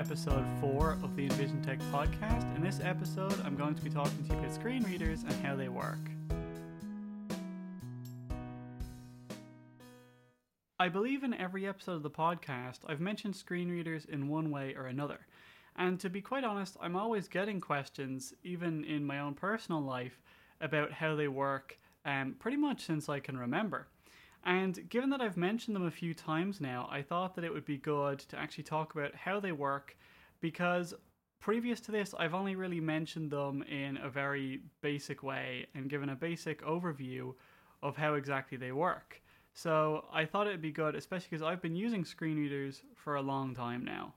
episode 4 of the Envision Tech podcast. In this episode, I'm going to be talking to you about screen readers and how they work. I believe in every episode of the podcast, I've mentioned screen readers in one way or another. And to be quite honest, I'm always getting questions, even in my own personal life, about how they work, pretty much since I can remember. And given that I've mentioned them a few times now, I thought that it would be good to actually talk about how they work, because previous to this, I've only really mentioned them in a very basic way and given a basic overview of how exactly they work. So I thought it'd be good, especially because I've been using screen readers for a long time now.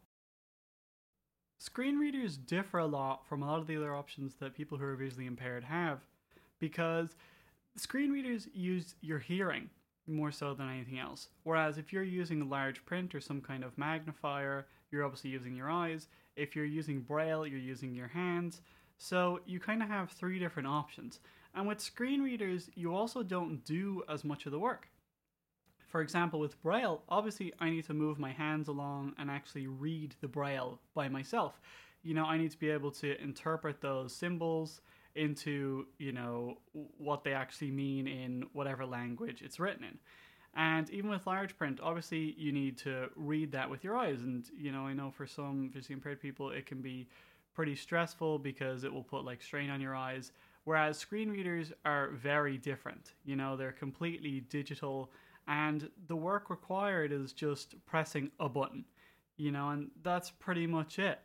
Screen readers differ a lot from a lot of the other options that people who are visually impaired have, because screen readers use your hearing more so than anything else. Whereas if you're using large print or some kind of magnifier, you're obviously using your eyes. If you're using Braille, you're using your hands. So you kind of have three different options. And with screen readers, you also don't do as much of the work. For example, with Braille, obviously I need to move my hands along and actually read the Braille by myself. I need to be able to interpret those symbols into, what they actually mean in whatever language it's written in. And even with large print, obviously you need to read that with your eyes. And, I know for some visually impaired people, it can be pretty stressful because it will put strain on your eyes. Whereas screen readers are very different. They're completely digital, and the work required is just pressing a button, and that's pretty much it.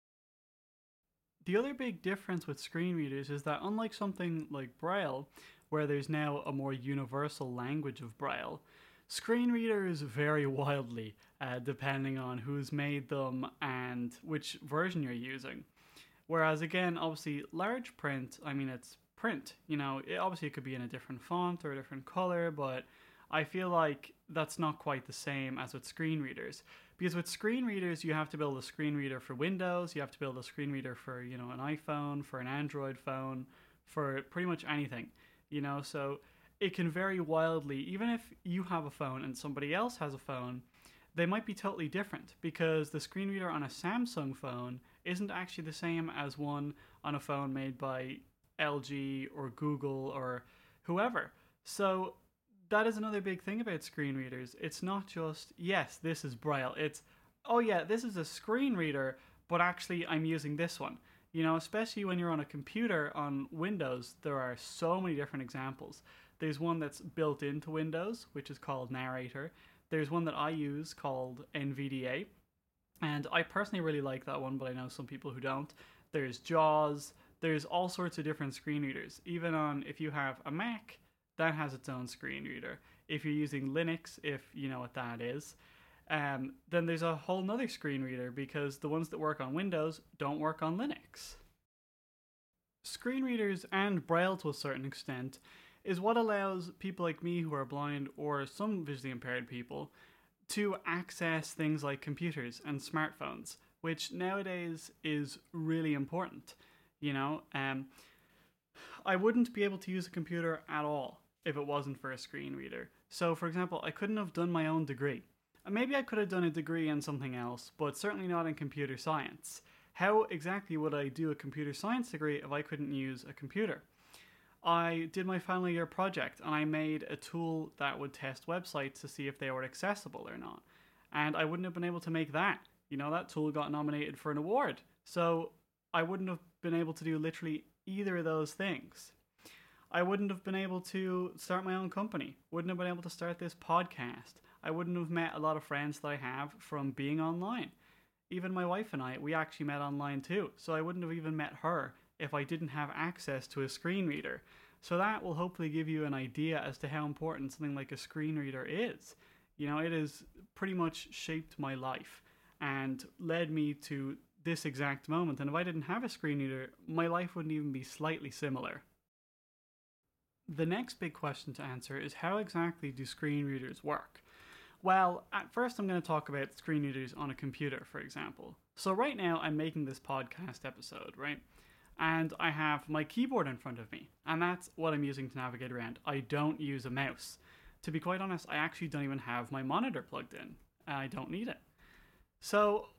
The other big difference with screen readers is that unlike something like Braille, where there's now a more universal language of Braille, screen readers vary wildly depending on who's made them and which version you're using. Whereas again, obviously large print, it's print, obviously it could be in a different font or a different color, but I feel like that's not quite the same as with screen readers. Because with screen readers, you have to build a screen reader for Windows, you have to build a screen reader for, an iPhone, for an Android phone, for pretty much anything, so it can vary wildly. Even if you have a phone and somebody else has a phone, they might be totally different, because the screen reader on a Samsung phone isn't actually the same as one on a phone made by LG or Google or whoever. So that is another big thing about screen readers. It's not just, yes, this is Braille. It's, oh yeah, this is a screen reader, but actually I'm using this one. Especially when you're on a computer on Windows, there are so many different examples. There's one that's built into Windows, which is called Narrator. There's one that I use called NVDA, and I personally really like that one, but I know some people who don't. There's JAWS. There's all sorts of different screen readers. Even if you have a Mac, that has its own screen reader. If you're using Linux, if you know what that is, then there's a whole nother screen reader, because the ones that work on Windows don't work on Linux. Screen readers, and Braille to a certain extent, is what allows people like me who are blind, or some visually impaired people, to access things like computers and smartphones, which nowadays is really important. I wouldn't be able to use a computer at all if it wasn't for a screen reader. So, for example, I couldn't have done my own degree. Maybe I could have done a degree in something else, but certainly not in computer science. How exactly would I do a computer science degree if I couldn't use a computer? I did my final year project, and I made a tool that would test websites to see if they were accessible or not. And I wouldn't have been able to make that. That tool got nominated for an award. So I wouldn't have been able to do literally either of those things. I wouldn't have been able to start my own company. Wouldn't have been able to start this podcast. I wouldn't have met a lot of friends that I have from being online. Even my wife and I, we actually met online too. So I wouldn't have even met her if I didn't have access to a screen reader. So that will hopefully give you an idea as to how important something like a screen reader is. It has pretty much shaped my life and led me to this exact moment. And if I didn't have a screen reader, my life wouldn't even be slightly similar. The next big question to answer is, how exactly do screen readers work? Well, at first I'm going to talk about screen readers on a computer, for example. So right now I'm making this podcast episode, right? And I have my keyboard in front of me, and that's what I'm using to navigate around. I don't use a mouse. To be quite honest, I actually don't even have my monitor plugged in. I don't need it. So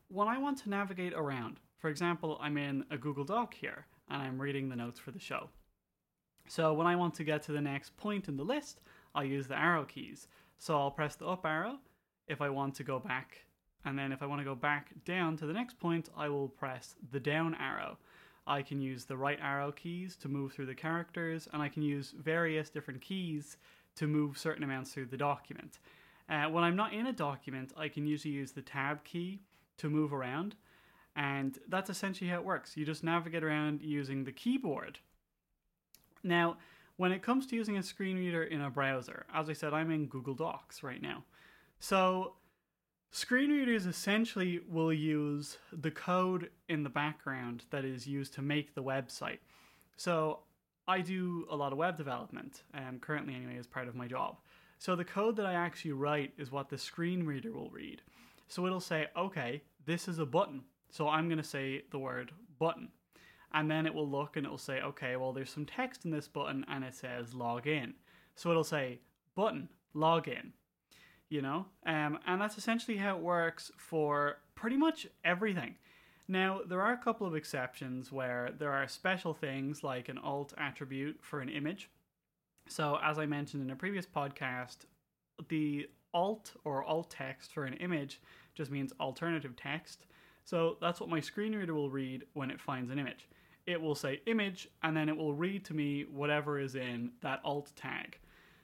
when I want to navigate around, for example, I'm in a Google Doc here and I'm reading the notes for the show. So when I want to get to the next point in the list, I'll use the arrow keys. So I'll press the up arrow if I want to go back, and then if I want to go back down to the next point, I will press the down arrow. I can use the right arrow keys to move through the characters, and I can use various different keys to move certain amounts through the document. When I'm not in a document, I can usually use the tab key to move around, and that's essentially how it works. You just navigate around using the keyboard. Now, when it comes to using a screen reader in a browser, as I said, I'm in Google Docs right now. So, screen readers essentially will use the code in the background that is used to make the website. So, I do a lot of web development, currently anyway, as part of my job. So, the code that I actually write is what the screen reader will read. So, it'll say, okay, this is a button. So, I'm going to say the word button. And then it will look and it will say, okay, well, there's some text in this button and it says log in. So it'll say button, log in, you know? And that's essentially how it works for pretty much everything. Now, there are a couple of exceptions where there are special things like an alt attribute for an image. So as I mentioned in a previous podcast, the alt or alt text for an image just means alternative text. So that's what my screen reader will read when it finds an image. It will say image, and then it will read to me whatever is in that alt tag.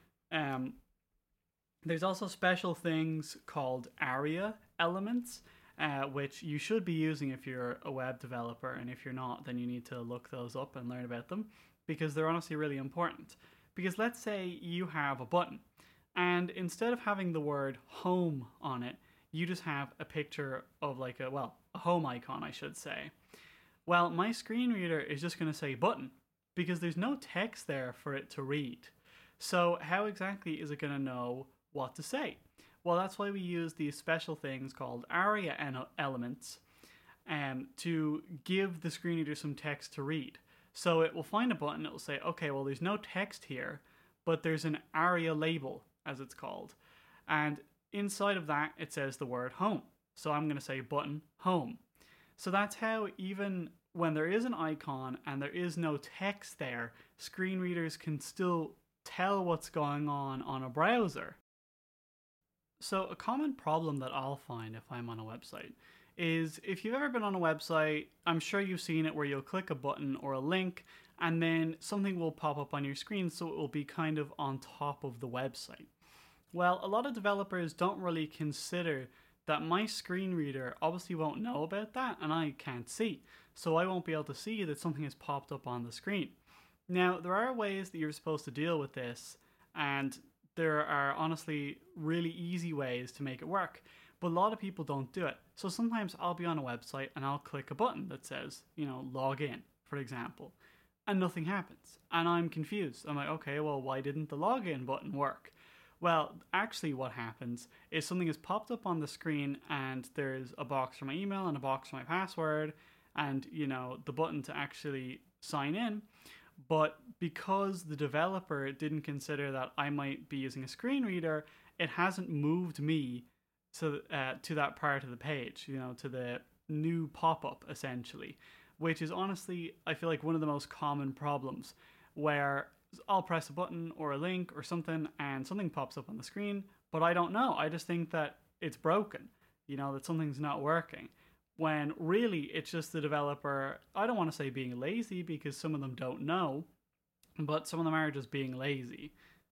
There's also special things called ARIA elements, which you should be using if you're a web developer, and if you're not, then you need to look those up and learn about them, because they're honestly really important. Because let's say you have a button, and instead of having the word home on it, you just have a picture of like a home icon, I should say. Well, my screen reader is just going to say button because there's no text there for it to read. So how exactly is it going to know what to say? Well, that's why we use these special things called ARIA elements to give the screen reader some text to read. So it will find a button, it will say, okay, well, there's no text here, but there's an ARIA label, as it's called. And inside of that, it says the word home. So I'm going to say button, home. So that's how even when there is an icon and there is no text there, screen readers can still tell what's going on a browser. So a common problem that I'll find if I'm on a website is if you've ever been on a website, I'm sure you've seen it where you'll click a button or a link and then something will pop up on your screen, so it will be kind of on top of the website. Well, a lot of developers don't really consider that my screen reader obviously won't know about that and I can't see. So I won't be able to see that something has popped up on the screen. Now, there are ways that you're supposed to deal with this, and there are honestly really easy ways to make it work, but a lot of people don't do it. So sometimes I'll be on a website and I'll click a button that says, log in, for example, and nothing happens. And I'm confused. I'm like, okay, well, why didn't the login button work? Well, actually what happens is something has popped up on the screen and there's a box for my email and a box for my password and, the button to actually sign in. But because the developer didn't consider that I might be using a screen reader, it hasn't moved me to that part of the page, to the new pop-up essentially, which is honestly, I feel like one of the most common problems where I'll press a button or a link or something and something pops up on the screen, but I don't know. I just think that it's broken, that something's not working. When really it's just the developer, I don't want to say being lazy because some of them don't know, but some of them are just being lazy.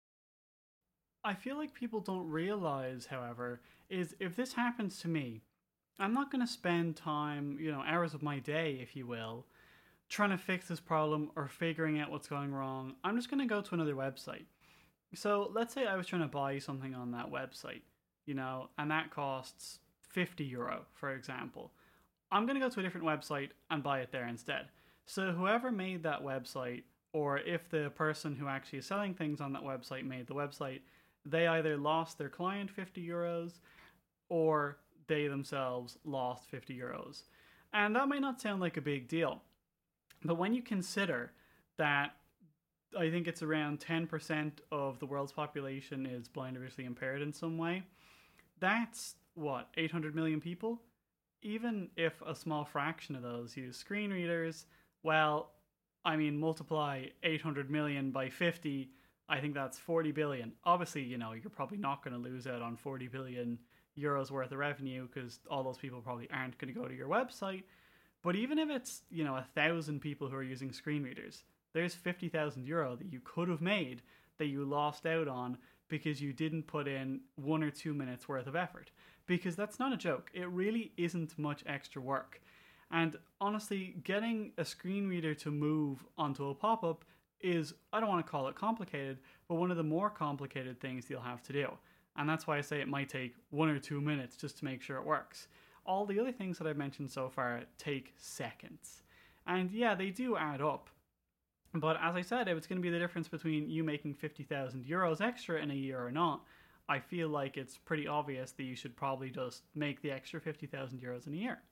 I feel like people don't realize, however, is if this happens to me, I'm not going to spend time, hours of my day, if you will, trying to fix this problem or figuring out what's going wrong. I'm just going to go to another website. So let's say I was trying to buy something on that website, and that costs €50, for example. I'm going to go to a different website and buy it there instead. So whoever made that website, or if the person who actually is selling things on that website made the website, they either lost their client €50 or they themselves lost €50. And that might not sound like a big deal. But when you consider that I think it's around 10% of the world's population is blind or visually impaired in some way, that's 800 million people? even if a small fraction of those use screen readers, well, I mean, multiply 800 million by 50, I think that's 40 billion. Obviously, you're probably not going to lose out on 40 billion euros worth of revenue because all those people probably aren't going to go to your website. But even if it's, 1,000 people who are using screen readers, there's 50,000 euro that you could have made that you lost out on because you didn't put in 1 or 2 minutes worth of effort. Because that's not a joke. It really isn't much extra work. And honestly, getting a screen reader to move onto a pop up is, I don't want to call it complicated, but one of the more complicated things you'll have to do. And that's why I say it might take 1 or 2 minutes just to make sure it works. All the other things that I've mentioned so far take seconds. And yeah, they do add up. But as I said, if it's going to be the difference between you making 50,000 euros extra in a year or not, I feel like it's pretty obvious that you should probably just make the extra 50,000 euros in a year.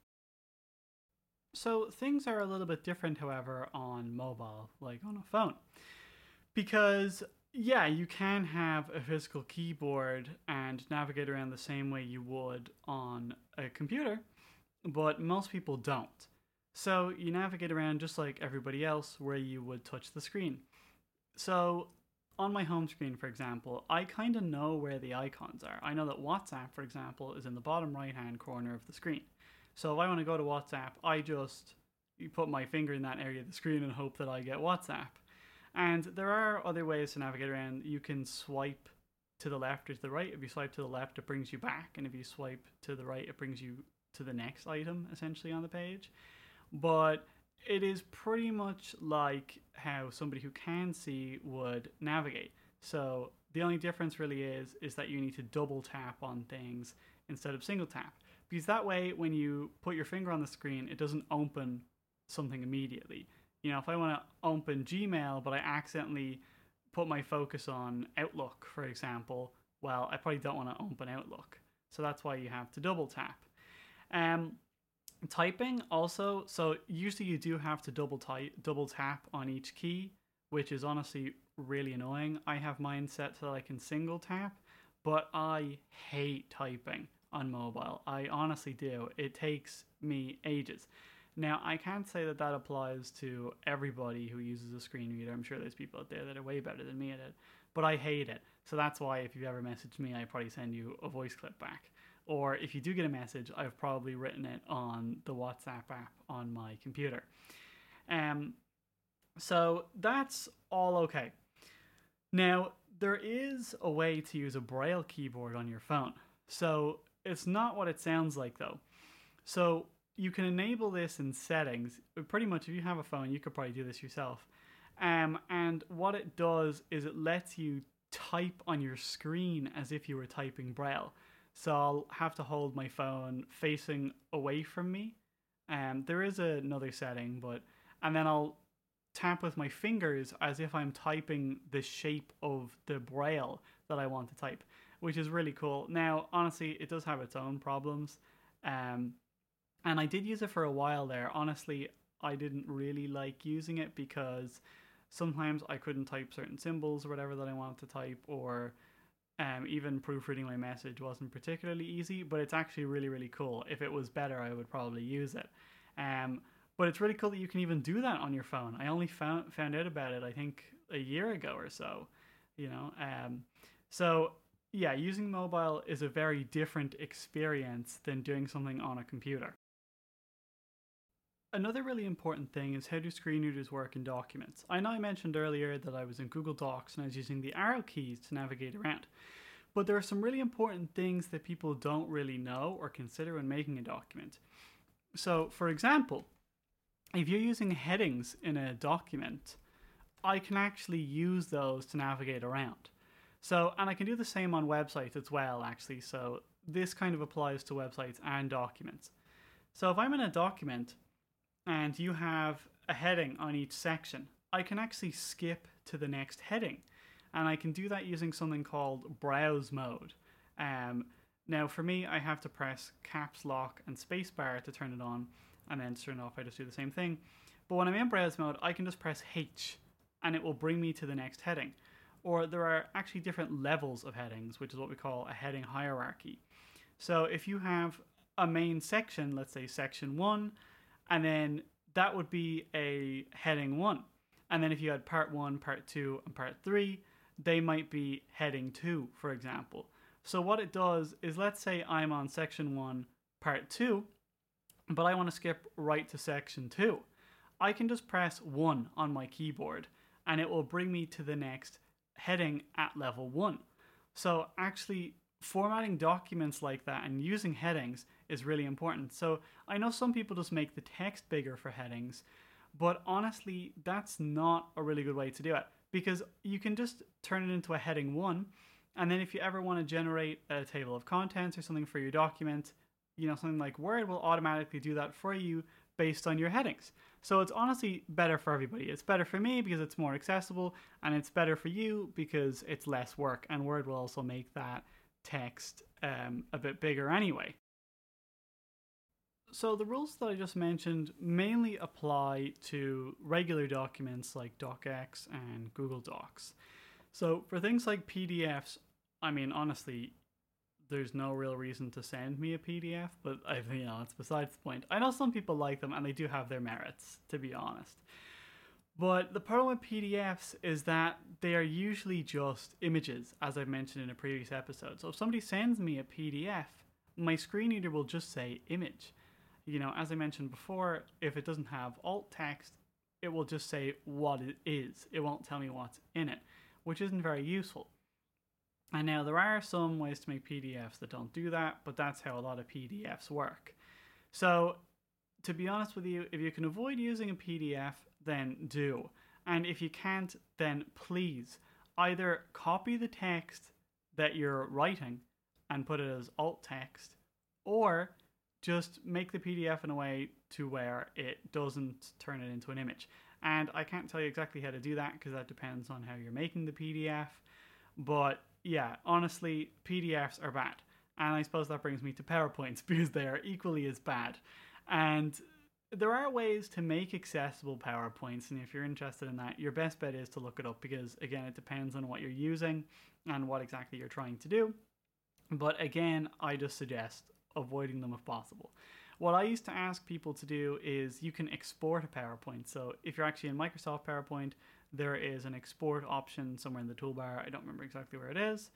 So things are a little bit different, however, on mobile, like on a phone. Because, yeah, you can have a physical keyboard and navigate around the same way you would on a computer, but most people don't. So you navigate around just like everybody else where you would touch the screen. So on my home screen, for example, I kind of know where the icons are. I know that WhatsApp, for example, is in the bottom right hand corner of the screen. So if I want to go to WhatsApp, you put my finger in that area of the screen and hope that I get WhatsApp. And there are other ways to navigate around. You can swipe to the left or to the right. If you swipe to the left, it brings you back. And if you swipe to the right, it brings you to the next item, essentially, on the page. But it is pretty much like how somebody who can see would navigate. So the only difference really is that you need to double tap on things instead of single tap. Because that way, when you put your finger on the screen, it doesn't open something immediately. If I want to open Gmail, but I accidentally put my focus on Outlook, for example, well, I probably don't want to open Outlook. So that's why you have to double tap. Typing also, so usually you do have to double tap on each key, which is honestly really annoying. I have mine set so that I can single tap, but I hate typing on mobile. I honestly do. It takes me ages. Now, I can't say that applies to everybody who uses a screen reader. I'm sure there's people out there that are way better than me at it, but I hate it. So that's why if you've ever messaged me, I probably send you a voice clip back. Or if you do get a message, I've probably written it on the WhatsApp app on my computer. So that's all okay. Now, there is a way to use a Braille keyboard on your phone. So it's not what it sounds like, though. So you can enable this in settings. Pretty much, if you have a phone, you could probably do this yourself. And what it does is it lets you type on your screen as if you were typing Braille. So I'll have to hold my phone facing away from me. There is another setting, and then I'll tap with my fingers as if I'm typing the shape of the Braille that I want to type, which is really cool. Now, honestly, it does have its own problems. And I did use it for a while there. Honestly, I didn't really like using it because sometimes I couldn't type certain symbols or whatever that I wanted to type, or even proofreading my message wasn't particularly easy, but it's actually really, really cool. If it was better, I would probably use it. But it's really cool that you can even do that on your phone. I only found out about it, I think, a year ago or so. So yeah, using mobile is a very different experience than doing something on a computer. Another really important thing is how do screen readers work in documents. I know I mentioned earlier that I was in Google Docs and I was using the arrow keys to navigate around. But there are some really important things that people don't really know or consider when making a document. So, for example, if you're using headings in a document, I can actually use those to navigate around. So, and I can do the same on websites as well, actually. So this kind of applies to websites and documents. So if I'm in a document and you have a heading on each section, I can actually skip to the next heading. And I can do that using something called browse mode. Now for me, I have to press caps lock and spacebar to turn it on, and then to turn it off I just do the same thing. But when I'm in browse mode, I can just press H and it will bring me to the next heading. Or there are actually different levels of headings, which is what we call a heading hierarchy. So if you have a main section, let's say section 1, and then that would be a heading 1. And then if you had part 1, part 2, and part 3, they might be heading 2, for example. So what it does is, let's say I'm on section 1, part 2, but I want to skip right to section 2. I can just press 1 on my keyboard and it will bring me to the next heading at level 1. So actually formatting documents like that and using headings is really important. So I know some people just make the text bigger for headings, but honestly that's not a really good way to do it, because you can just turn it into a heading 1, and then if you ever want to generate a table of contents or something for your document, something like Word will automatically do that for you based on your headings. So it's honestly better for everybody. It's better for me because it's more accessible, and it's better for you because it's less work, and Word will also make that text a bit bigger anyway. So the rules that I just mentioned mainly apply to regular documents like DocX and Google Docs. So for things like PDFs, I mean, honestly, there's no real reason to send me a PDF, but it's besides the point. I know some people like them and they do have their merits, to be honest. But the problem with PDFs is that they are usually just images, as I've mentioned in a previous episode. So if somebody sends me a PDF, my screen reader will just say image. As I mentioned before, if it doesn't have alt text, it will just say what it is. It won't tell me what's in it, which isn't very useful. And now there are some ways to make PDFs that don't do that, but that's how a lot of PDFs work. So to be honest with you, if you can avoid using a PDF, then do. And if you can't, then please either copy the text that you're writing and put it as alt text, or just make the PDF in a way to where it doesn't turn it into an image. And I can't tell you exactly how to do that because that depends on how you're making the PDF. But yeah, honestly, PDFs are bad. And I suppose that brings me to PowerPoints because they are equally as bad. And there are ways to make accessible PowerPoints, and if you're interested in that, your best bet is to look it up because, again, it depends on what you're using and what exactly you're trying to do. But again, I just suggest avoiding them if possible. What I used to ask people to do is you can export a PowerPoint. So if you're actually in Microsoft PowerPoint, there is an export option somewhere in the toolbar. I don't remember exactly where it is.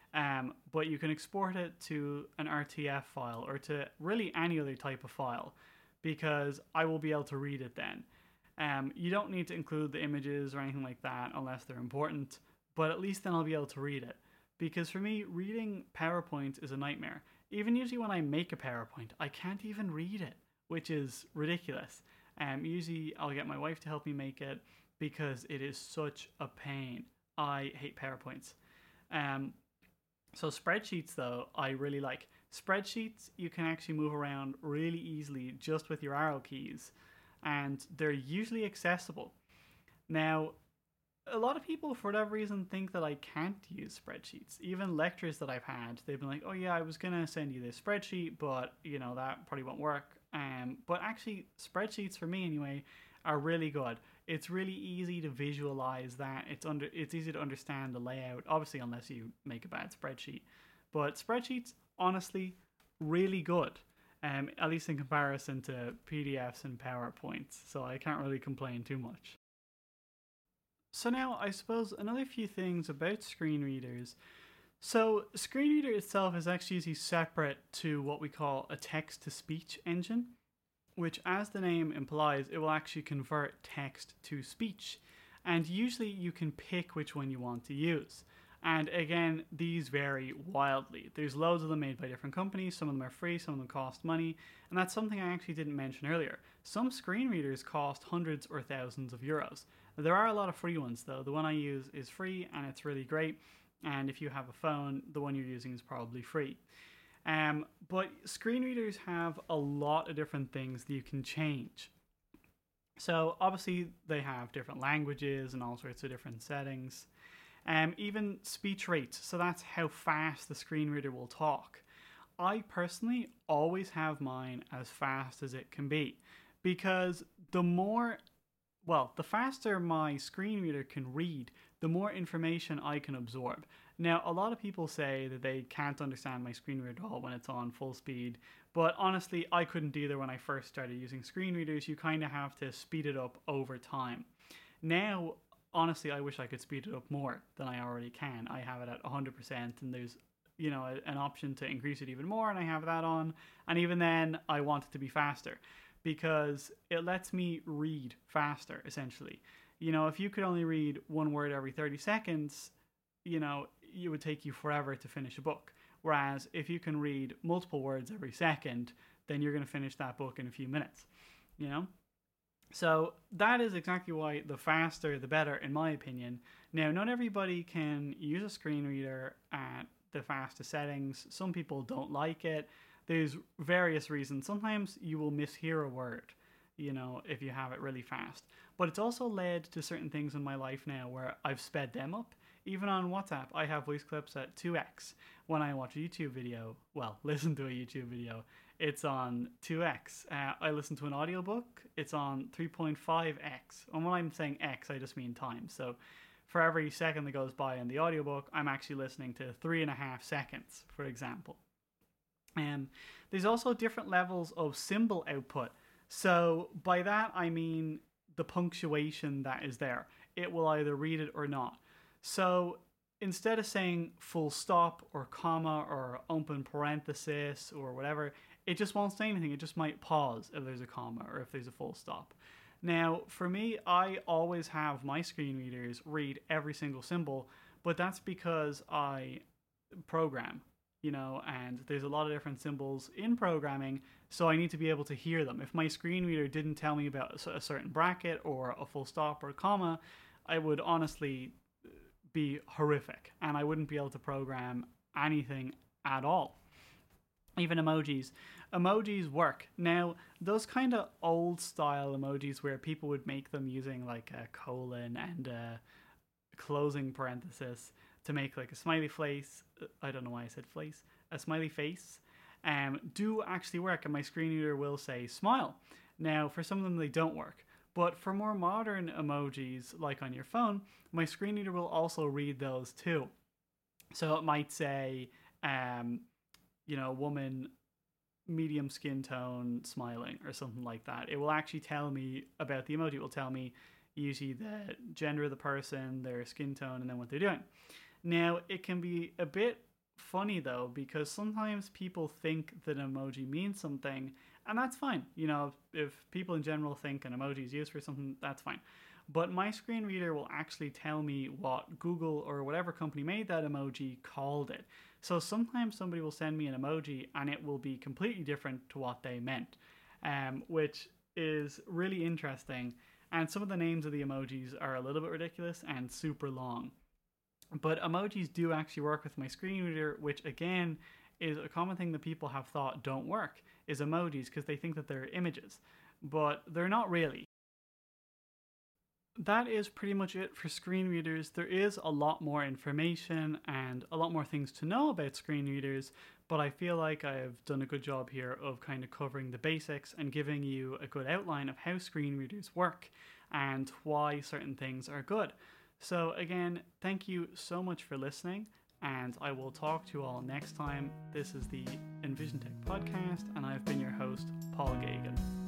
But you can export it to an RTF file or to really any other type of file, because I will be able to read it then. You don't need to include the images or anything like that unless they're important, but at least then I'll be able to read it. Because for me, reading PowerPoint is a nightmare. Even usually when I make a PowerPoint, I can't even read it, which is ridiculous. Usually I'll get my wife to help me make it because it is such a pain. I hate PowerPoints. So spreadsheets though, I really like. Spreadsheets, you can actually move around really easily just with your arrow keys, and they're usually accessible. Now, a lot of people, for whatever reason, think that I can't use spreadsheets. Even lectures that I've had, they've been like, oh yeah, I was going to send you this spreadsheet, but that probably won't work. But actually, spreadsheets, for me anyway, are really good. It's really easy to visualize that. It's easy to understand the layout, obviously unless you make a bad spreadsheet. But spreadsheets, honestly, really good. At least in comparison to PDFs and PowerPoints. So I can't really complain too much. So now, I suppose another few things about screen readers. So screen reader itself is actually usually separate to what we call a text-to-speech engine, which, as the name implies, it will actually convert text to speech. And usually you can pick which one you want to use. And again, these vary wildly. There's loads of them made by different companies. Some of them are free, some of them cost money. And that's something I actually didn't mention earlier. Some screen readers cost hundreds or thousands of euros. There are a lot of free ones though. The one I use is free and it's really great. And if you have a phone, the one you're using is probably free. But screen readers have a lot of different things that you can change. So obviously they have different languages and all sorts of different settings. Even speech rates, so that's how fast the screen reader will talk. I personally always have mine as fast as it can be, because the faster my screen reader can read, the more information I can absorb. Now, a lot of people say that they can't understand my screen reader at all when it's on full speed, but honestly, I couldn't either when I first started using screen readers. You kind of have to speed it up over time. Now, honestly, I wish I could speed it up more than I already can. I have it at 100%, and there's an option to increase it even more, and I have that on. And even then, I want it to be faster because it lets me read faster, essentially. If you could only read one word every 30 seconds, it would take you forever to finish a book. Whereas if you can read multiple words every second, then you're going to finish that book in a few minutes, So that is exactly why the faster, the better, in my opinion. Now, not everybody can use a screen reader at the fastest settings. Some people don't like it. There's various reasons. Sometimes you will mishear a word, if you have it really fast. But it's also led to certain things in my life now where I've sped them up. Even on WhatsApp, I have voice clips at 2x. When I watch a YouTube video, listen to a YouTube video, it's on 2x. I listen to an audiobook, it's on 3.5x. And when I'm saying x, I just mean time. So for every second that goes by in the audiobook, I'm actually listening to 3.5 seconds, for example. There's also different levels of symbol output. So by that, I mean the punctuation that is there. It will either read it or not. So instead of saying full stop or comma or open parenthesis or whatever, it just won't say anything. It just might pause if there's a comma or if there's a full stop. Now, for me, I always have my screen readers read every single symbol, but that's because I program, and there's a lot of different symbols in programming, so I need to be able to hear them. If my screen reader didn't tell me about a certain bracket or a full stop or a comma, I would honestly be horrific, and I wouldn't be able to program anything at all. Even emojis work. Now, those kind of old style emojis where people would make them using like a colon and a closing parenthesis to make like a smiley face, I don't know why I said face, a smiley face, do actually work, and my screen reader will say smile. Now, for some of them they don't work. But for more modern emojis, like on your phone, my screen reader will also read those too. So it might say, woman, medium skin tone, smiling, or something like that. It will actually tell me about the emoji. It will tell me usually the gender of the person, their skin tone, and then what they're doing. Now, it can be a bit funny though, because sometimes people think that an emoji means something, and that's fine. If people in general think an emoji is used for something, that's fine. But my screen reader will actually tell me what Google or whatever company made that emoji called it. So sometimes somebody will send me an emoji and it will be completely different to what they meant, which is really interesting. And some of the names of the emojis are a little bit ridiculous and super long. But emojis do actually work with my screen reader, which again is a common thing that people have thought don't work, is emojis, because they think that they're images. But they're not really. That is pretty much it for screen readers. There is a lot more information and a lot more things to know about screen readers, but I feel like I've done a good job here of kind of covering the basics and giving you a good outline of how screen readers work and why certain things are good. So again, thank you so much for listening, and I will talk to you all next time. This is the Envision Tech podcast, and I've been your host, Paul Gagan.